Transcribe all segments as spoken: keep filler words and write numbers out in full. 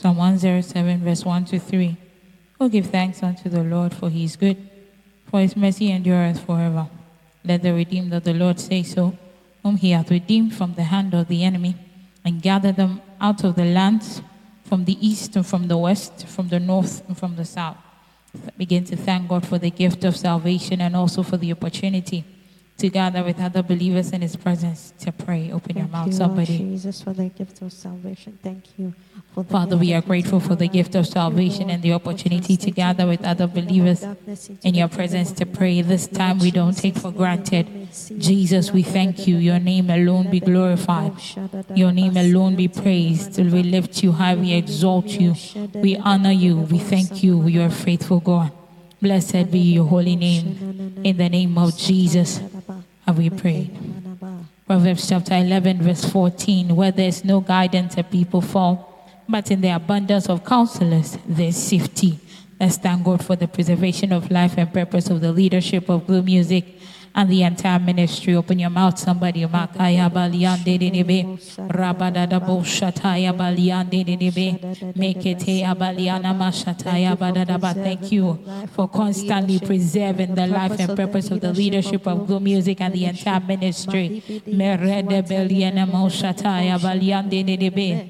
Psalm one oh seven, verse one to three. Oh, give thanks unto the Lord, for he is good, for his mercy endureth forever. Let the redeemed of the Lord say so, whom he hath redeemed from the hand of the enemy, and gathered them out of the lands, from the east and from the west, from the north and from the south. Begin to thank God for the gift of salvation and also for the opportunity to gather with other believers in his presence to pray. Open your mouth, somebody. Thank you, Lord Jesus, for the gift of salvation. Thank you. For the Father, we are grateful for the gift of salvation and the opportunity to gather with other believers in your presence to pray. This time we don't take for granted. Jesus, we thank you. Your name alone be glorified. Your name alone be praised. We lift you high. We exalt you. We honor you. We thank you. You are faithful God. Blessed be your holy name. In the name of Jesus have we prayed. Proverbs chapter eleven, verse fourteen. Where there is no guidance, a people fall, but in the abundance of counselors, there is safety. Let's thank God for the preservation of life and purpose of the leadership of Glue Music and the entire ministry. Open your mouth, somebody. Makaya baliande debe, rabadada boshataya baliande debe, mekete abaliana mashataya badadaba. Thank you for constantly preserving the life and purpose of the leadership of Glue Music and the entire ministry. Merede beliana moshataya baliande debe.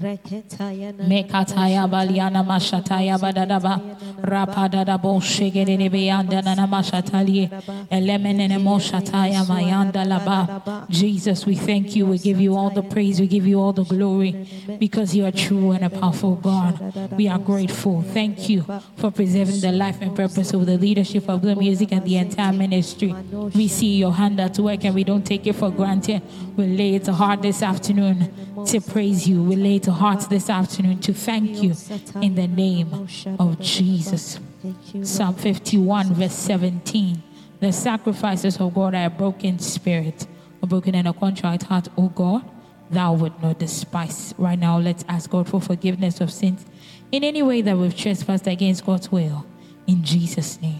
Mekataya baliana mashataya badadaba rapadada boshegere beyanda na mashatali elemenene moshataya mayanda laba. Jesus, we thank you. We give you all the praise. We give you all the glory because you are true and a powerful God. We are grateful. Thank you for preserving the life and purpose of the leadership of the music and the entire ministry. We see your hand at work and we don't take it for granted. We lay it to heart this afternoon to praise you. We lay to heart this afternoon to thank you in the name of Jesus. Psalm fifty-one, verse seventeen. The sacrifices of God are a broken spirit, a broken and a contrite heart, O God, thou would not despise. Right now, let's ask God for forgiveness of sins in any way that we've trespassed against God's will. In Jesus' name.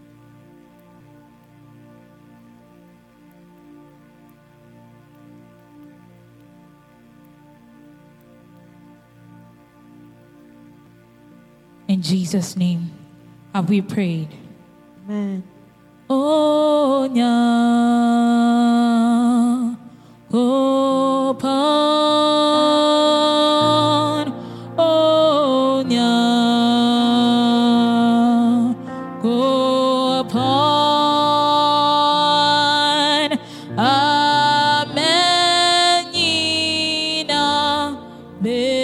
In Jesus' name have we prayed. Amen. Oh, nya, oh, pan, oh, nya, oh, pan, amen, yina, be.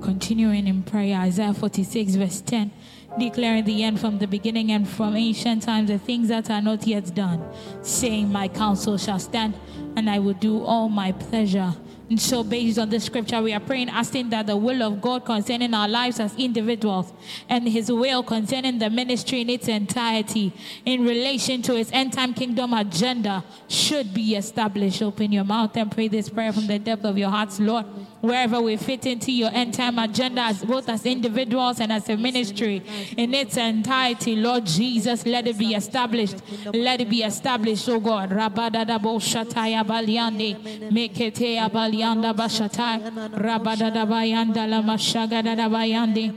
continuing in prayer. Isaiah forty-six verse ten, declaring the end from the beginning and from ancient times, the things that are not yet done, saying, my counsel shall stand, and I will do all my pleasure. And so based on this scripture, we are praying, asking that the will of God concerning our lives as individuals and his will concerning the ministry in its entirety in relation to his end-time kingdom agenda should be established. Open your mouth and pray this prayer from the depth of your hearts, Lord. Wherever we fit into your end-time agenda, as both as individuals and as a ministry in its entirety, Lord Jesus, let it be established. Let it be established, oh God. Rabadadabo shataya baliande, meketea balianda bashatai, rabadadabayanda lamashagadabayande,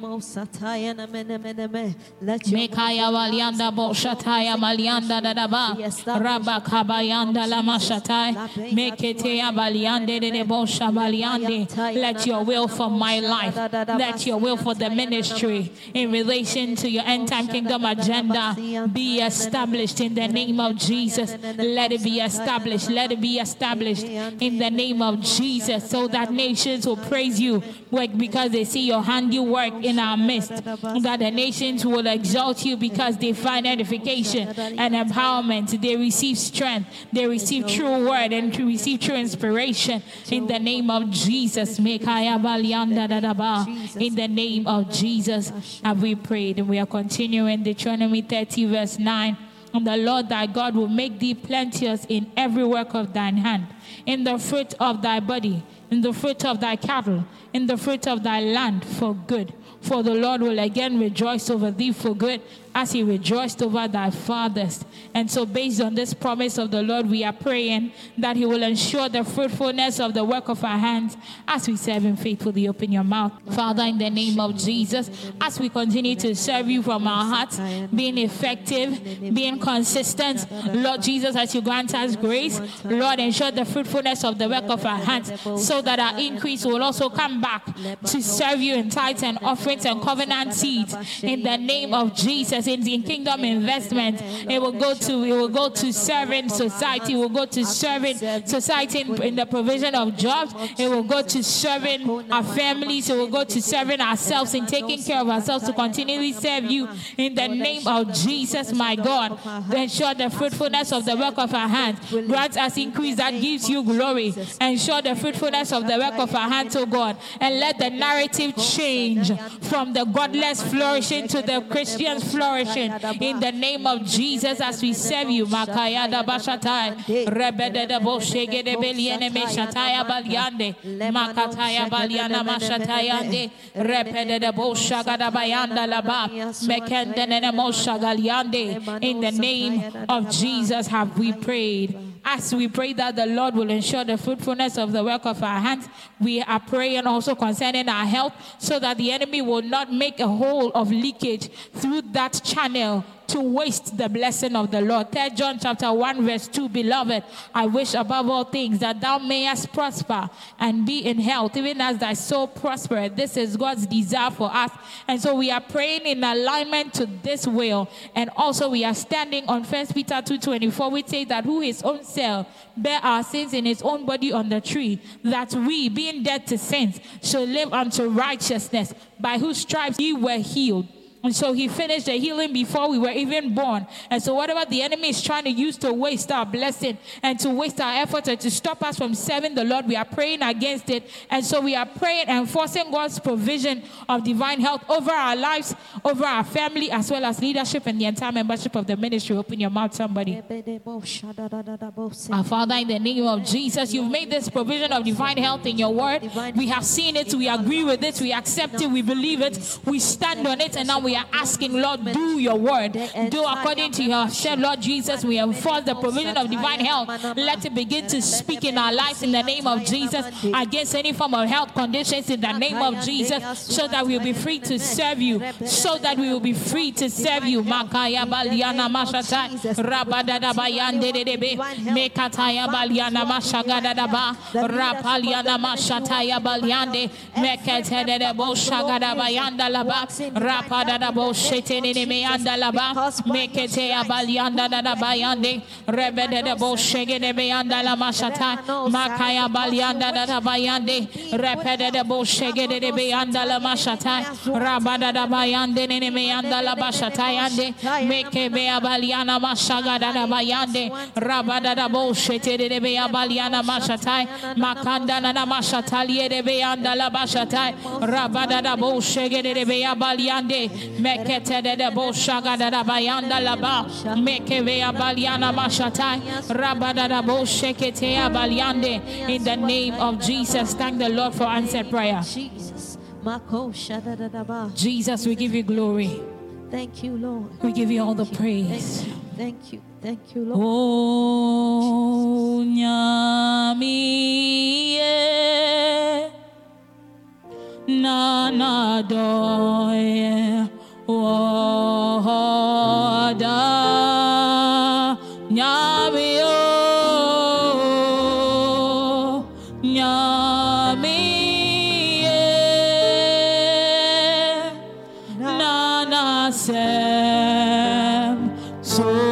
mekaya balianda boshataya malianda dadaba, rabakabayanda lamashatai, meketea baliande de bosha baliande. Let your will for my life, let your will for the ministry in relation to your end-time kingdom agenda be established in the name of Jesus. Let it be established. Let it be established in the name of Jesus, so that nations will praise you because they see your handiwork in our midst. That the nations will exalt you because they find edification and empowerment. They receive strength. They receive true word and to receive true inspiration in the name of Jesus. In the name of Jesus have we prayed. And we are continuing Deuteronomy thirty verse nine. And the Lord thy God will make thee plenteous in every work of thine hand, in the fruit of thy body, in the fruit of thy cattle, in the fruit of thy land for good. For the Lord will again rejoice over thee for good, as he rejoiced over thy fathers. And so based on this promise of the Lord, we are praying that he will ensure the fruitfulness of the work of our hands as we serve him faithfully. Open your mouth. Father, in the name of Jesus, as we continue to serve you from our hearts, being effective, being consistent, Lord Jesus, as you grant us grace, Lord, ensure the fruitfulness of the work of our hands, so that our increase will also come back to serve you in tithes and offerings and covenant seeds. In the name of Jesus, in the kingdom investment, it will go to it will go to serving society, it will go to serving society in, in the provision of jobs, it will go to serving our families, it will go to serving ourselves in taking care of ourselves to continually serve you. In the name of Jesus, my God, ensure the fruitfulness of the work of our hands. Grant us increase that gives you glory. Ensure the fruitfulness of the work of our hands, oh God, and let the narrative change from the godless flourishing to the Christians flourishing. In the name of Jesus, as we serve you, Makaya da Bashatai, Rebede de Boshege de Beliene Meshataya Baliande, Makataya Baliana Mashatayande, Repede de Boshaga da Bayanda Laba, Mekenden and Moshagaliande. In the name of Jesus have we prayed. As we pray that the Lord will ensure the fruitfulness of the work of our hands, we are praying also concerning our health, so that the enemy will not make a hole of leakage through that channel to waste the blessing of the Lord. Third John chapter one verse two, beloved, I wish above all things that thou mayest prosper and be in health, even as thy soul prospereth. This is God's desire for us. And so we are praying in alignment to this will. And also we are standing on First Peter two twenty-four, which says that who his own self bear our sins in his own body on the tree, that we, being dead to sins, shall live unto righteousness, by whose stripes ye were healed. And so he finished the healing before we were even born. And so whatever the enemy is trying to use to waste our blessing and to waste our effort and to stop us from serving the Lord, we are praying against it. And so we are praying and forcing God's provision of divine health over our lives, over our family, as well as leadership and the entire membership of the ministry. Open your mouth, somebody. Our Father, in the name of Jesus, you've made this provision of divine health in your word. We have seen it, we agree with it, we accept it, we believe it, we stand on it, and now we We are asking, Lord, do your word. Do according to your said, Lord Jesus. We enforce the provision of divine health. Let it begin to speak in our lives in the name of Jesus against any form of health conditions in the name of Jesus, so that we will be free to serve you. So that we will be free to serve you. Makaya baliana mashata rabadada bayande debe mekataya baliana mashagada daba rapaliana mashataya baliande mekete debo shagada bayanda laba rapada da bo shete ne me anda la ba mekete abalianda da da bayande rebede de bo shege de be anda la mashata makaya balianda da da bayande repede de bo shege de be anda la mashata rabada da bayande ne me anda la bashata yande meke be abaliana mashaga da da bayande rabada da bo shete de be abaliana mashata makanda na mashata liye de be anda la bashata rabada da bo shege de be abaliande mekete de bo shaga da bayanda la ba meke be abaliana mashata rabada da bo shekete abaliande in the name of Jesus. Thank the Lord for answered prayer. Jesus. Jesus, we give you glory. Thank you, Lord. We give you all the praise. Thank you. Thank you, Lord. Oh, nyami na na doye wada nyami o nyami na na sem so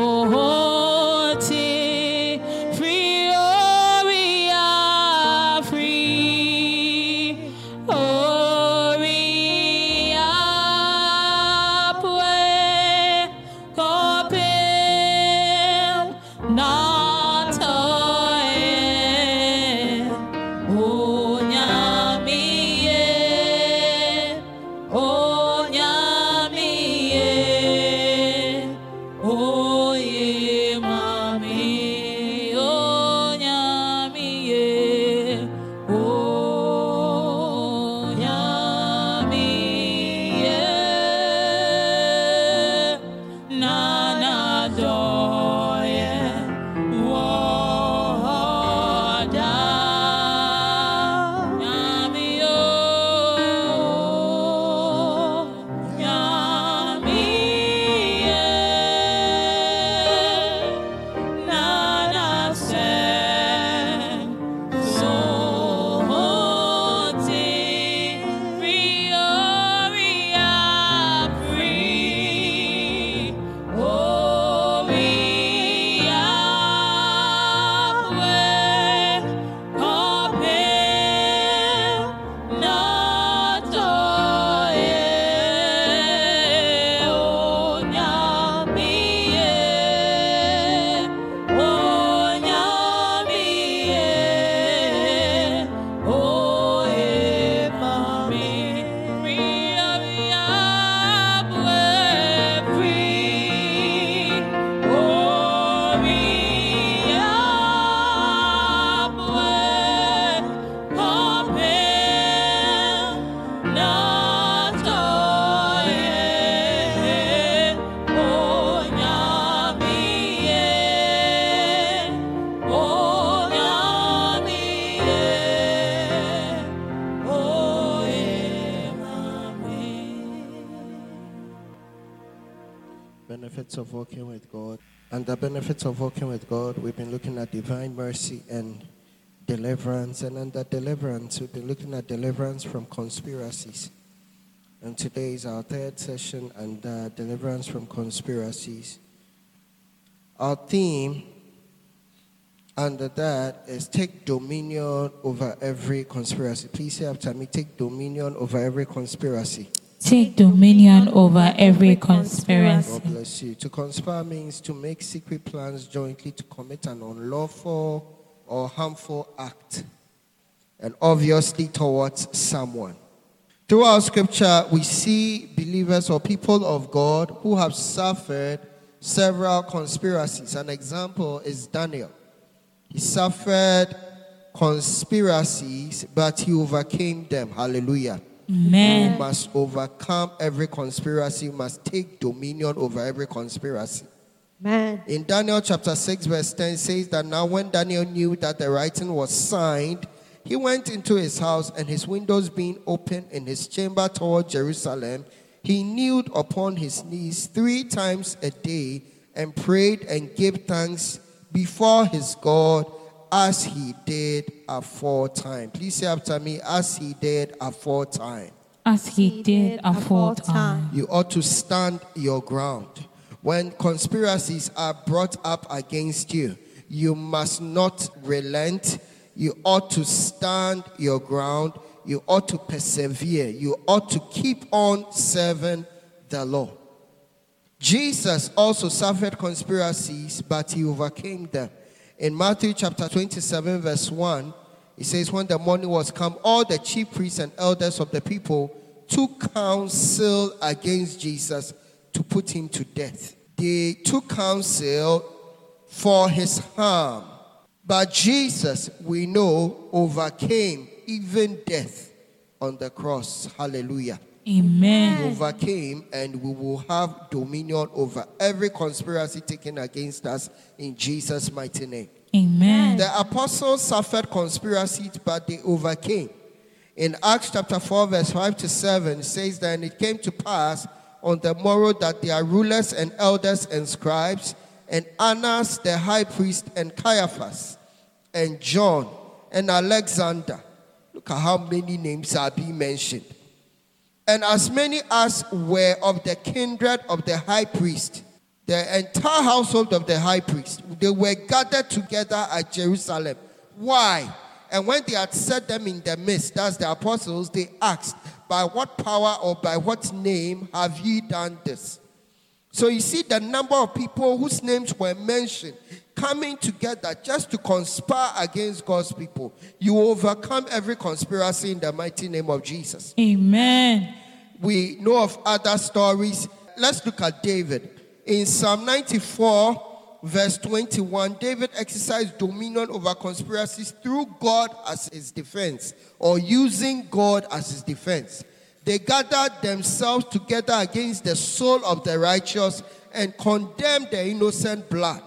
benefits of walking with God. And the benefits of walking with God, we've been looking at divine mercy and deliverance. And under deliverance, we've been looking at deliverance from conspiracies. And today is our third session under deliverance from conspiracies. Our theme under that is take dominion over every conspiracy. Please say after me, take dominion over every conspiracy. Take dominion over every conspiracy. God bless you. To conspire means to make secret plans jointly to commit an unlawful or harmful act, and obviously towards someone. Throughout Scripture, we see believers or people of God who have suffered several conspiracies. An example is Daniel. He suffered conspiracies, but he overcame them. Hallelujah. Amen. You must overcome every conspiracy. You must take dominion over every conspiracy. Amen. In Daniel chapter six, verse ten says that now when Daniel knew that the writing was signed, he went into his house, and his windows being open in his chamber toward Jerusalem, he kneeled upon his knees three times a day and prayed and gave thanks before his God, as he did aforetime. Please say after me, as he did aforetime. as he did aforetime. You ought to stand your ground. When conspiracies are brought up against you, you must not relent. You ought to stand your ground. You ought to persevere. You ought to keep on serving the Lord. Jesus also suffered conspiracies, but he overcame them. In Matthew chapter twenty-seven, verse one, it says, when the morning was come, all the chief priests and elders of the people took counsel against Jesus to put him to death. They took counsel for his harm. But Jesus, we know, overcame even death on the cross. Hallelujah. Amen. He overcame, and we will have dominion over every conspiracy taken against us in Jesus' mighty name. Amen. The apostles suffered conspiracies, but they overcame. In Acts chapter four, verse five to seven, it says that, and it came to pass on the morrow that their rulers and elders and scribes, and Annas the high priest, and Caiaphas, and John, and Alexander. Look at how many names are being mentioned. And as many as were of the kindred of the high priest, the entire household of the high priest, they were gathered together at Jerusalem. Why? And when they had set them in the midst, that's the apostles, they asked, by what power or by what name have ye done this? So you see the number of people whose names were mentioned coming together just to conspire against God's people. You overcome every conspiracy in the mighty name of Jesus. Amen. We know of other stories. Let's look at David. In Psalm ninety-four, verse twenty-one, David exercised dominion over conspiracies through God as his defense, or using God as his defense. They gathered themselves together against the soul of the righteous and condemned the innocent blood.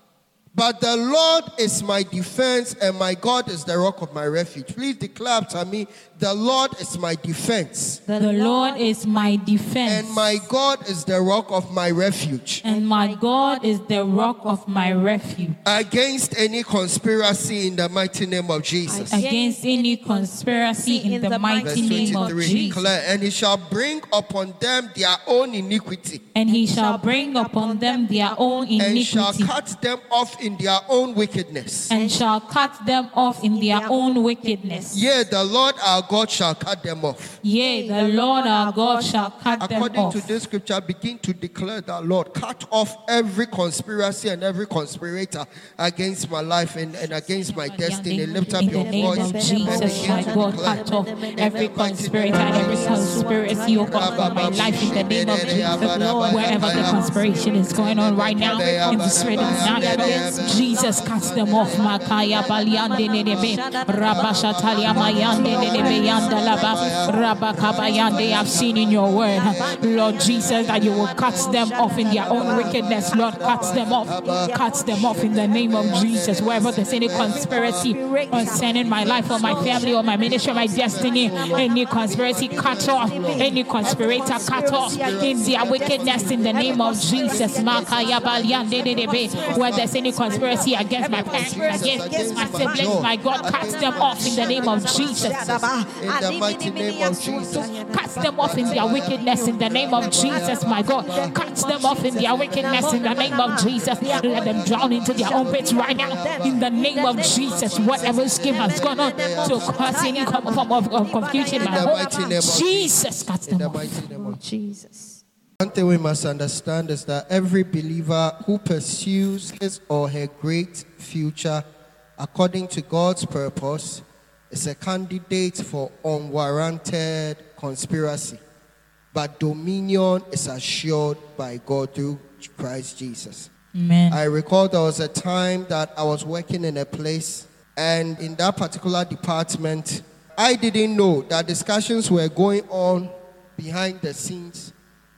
But the Lord is my defense, and my God is the rock of my refuge. Please declare after me, the Lord is my defense. The Lord is my defense. And my God is the rock of my refuge. And my God is the rock of my refuge. Against any conspiracy in the mighty name of Jesus. Against any conspiracy in the mighty name of Jesus. Declare, and he shall bring upon them their own iniquity. And he shall bring upon them their own iniquity. And shall cut them off in their own wickedness. And shall cut them off in their own wickedness. Yea, the Lord our God shall cut them off. Yea, the Lord our God shall cut them off. According to this scripture, begin to declare that, Lord, cut off every conspiracy and every conspirator against my life and, and against my destiny. Lift up your voice. In the name of Jesus, my God, cut off every conspirator and every conspiracy over my life. In the name of Jesus, wherever the conspiration is going on right now, in the spirit of Nazareth, Jesus cuts them off. Makaya Baliande Nedebe, Rabashatalia Mayande Nedebe Yandalaba, Rabakabayande. I've seen in your word, Lord Jesus, that you will cut them off in their own wickedness. Lord, cuts them off, cuts them off in the name of Jesus. Wherever there's any conspiracy concerning my life or my family or my ministry or my destiny, any conspiracy cut off, any conspirator cut off in their wickedness in the name of Jesus. Makaya Baliande Nedebe, where there's any conspiracy against my parents, against my siblings, my God, cuts them off in the name of Jesus. In the mighty name of Jesus. Cuts them off in their wickedness in the name of Jesus, my God. Cuts them off in their wickedness in the name of Jesus. Let them drown into their own pits right now in the name of Jesus. Whatever scheme has gone on to cause any form of, of confusion in my home, Jesus cuts them off. Jesus. One thing we must understand is that every believer who pursues his or her great future according to God's purpose is a candidate for unwarranted conspiracy. But dominion is assured by God through Christ Jesus. Amen. I recall there was a time that I was working in a place, and in that particular department, I didn't know that discussions were going on behind the scenes.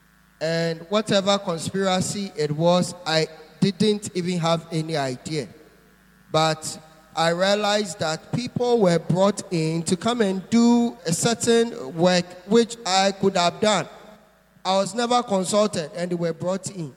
And whatever conspiracy it was, I didn't even have any idea. But I realized that people were brought in to come and do a certain work which I could have done. I was never consulted, and they were brought in.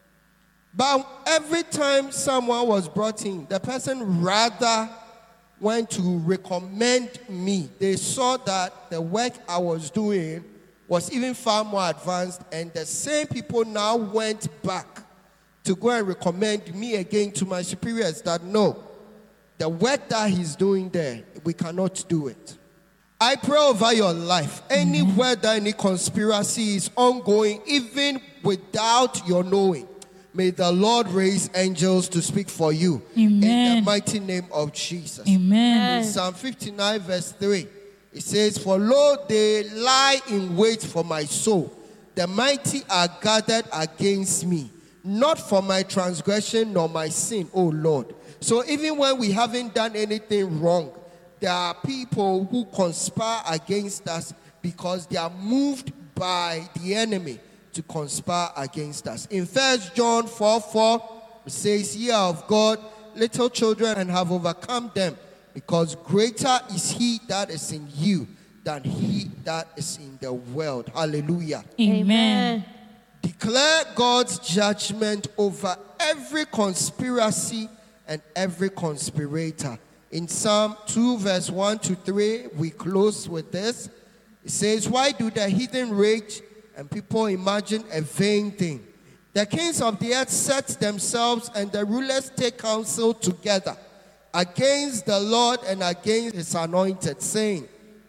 But every time someone was brought in, the person rather went to recommend me. They saw that the work I was doing was even far more advanced, and the same people now went back to go and recommend me again to my superiors that no, the work that he's doing there, we cannot do it. I pray over your life, anywhere that any conspiracy is ongoing, even without your knowing, may the Lord raise angels to speak for you. Amen. In the mighty name of Jesus. Amen. In Psalm fifty-nine verse three, it says, for lo, they lie in wait for my soul. The mighty are gathered against me, not for my transgression nor my sin, O Lord. So even when we haven't done anything wrong, there are people who conspire against us because they are moved by the enemy to conspire against us. In First John four four, it says, ye are of God, little children, and have overcome them, because greater is he that is in you than he that is in the world. Hallelujah. Amen. Declare God's judgment over every conspiracy and every conspirator. In Psalm two verse one to three, we close with this. It says, why do the heathen rage and people imagine a vain thing? The kings of the earth set themselves, and the rulers take counsel together against the Lord and against his anointed, saying,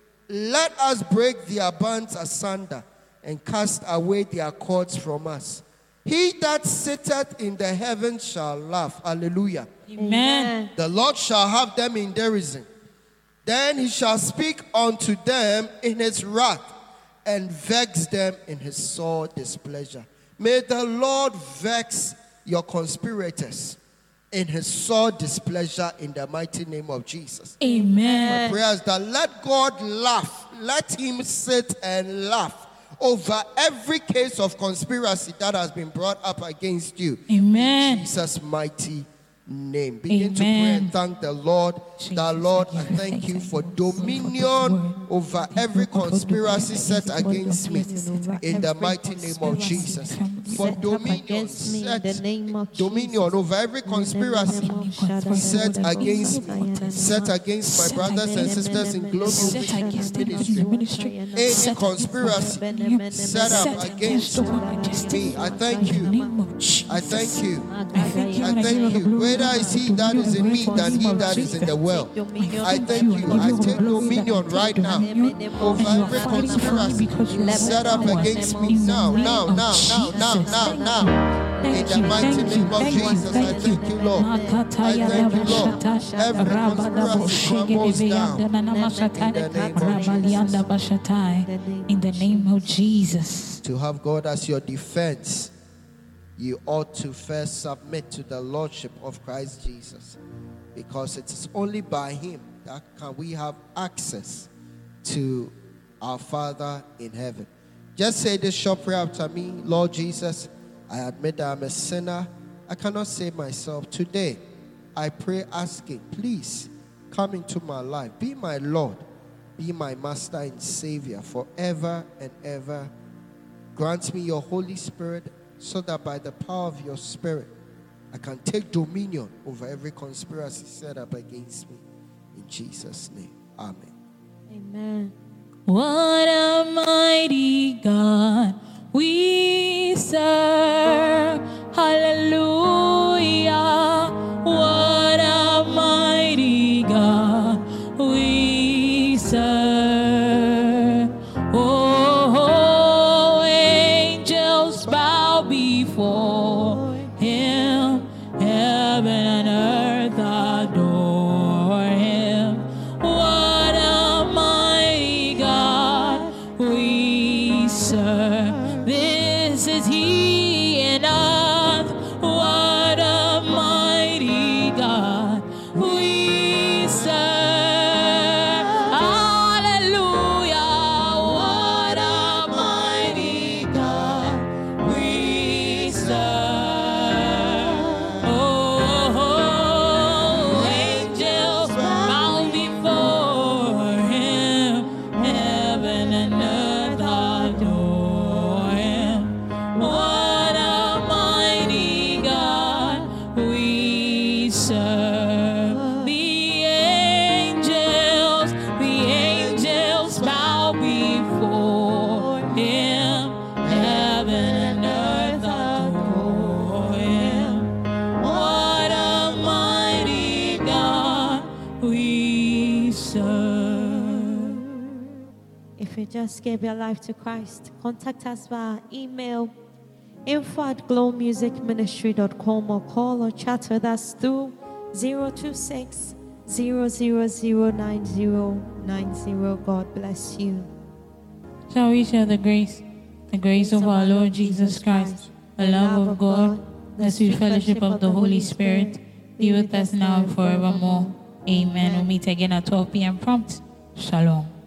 let us break their bands asunder and cast away their cords from us. He that sitteth in the heavens shall laugh. Hallelujah. Amen. The Lord shall have them in derision. Then he shall speak unto them in his wrath, and vex them in his sore displeasure. May the Lord vex your conspirators in his sore displeasure in the mighty name of Jesus. Amen. My prayer is that let God laugh. Let him sit and laugh over every case of conspiracy that has been brought up against you. Amen. In Jesus' mighty name. Begin Amen. to pray and thank the Lord. Jesus, The Lord, I I give you thank you thanks for and praise for this dominion word. over Thank you, every Lord, for conspiracy dominion set against against me. In the mighty name of conspiracy Jesus. set For up dominion, against me in set the name of dominion Jesus. over every conspiracy set against me, set against my Set brothers and against sisters in Global Set Vision against them in Ministry. the ministry. Any Set conspiracy set up Set against against the work of justice. me, I In thank the you. name of Jesus. I thank you. I thank you. I and I give thank the you. glory. Greater is he that is in me than he that is in the world. I thank you. I take dominion right now over every conspiracy set up against me now, now, now, now, now, now, now. In the mighty name of Jesus, I thank you, Lord. I thank you, Lord. Every conspiracy crumbles down. In the name of Jesus. In the name of Jesus. To have God as your defense, you ought to first submit to the Lordship of Christ Jesus, because it is only by him that can we have access to our Father in heaven. Just say this short prayer after me. Lord Jesus, I admit that I'm a sinner. I cannot save myself. Today, I pray asking, please come into my life. Be my Lord. Be my Master and Savior forever and ever. Grant me your Holy Spirit so that by the power of your Spirit, I can take dominion over every conspiracy set up against me. In Jesus' name, amen. Amen. What a mighty God we serve. Hallelujah. What a mighty God we serve. Oh, angels bow before him. Heaven and earth adore him. What a mighty God we serve. This is he we serve. If you just gave your life to Christ, contact us via email info at glow music ministry dot com or call or chat with us through zero two six, zero zero zero, nine zero nine zero. God bless you. Shall we share the grace? The grace of our Lord Jesus Christ, the love of God, the sweet fellowship of the Holy Spirit be with us now and forevermore. Amen. We'll meet again at twelve p.m. prompt. Shalom.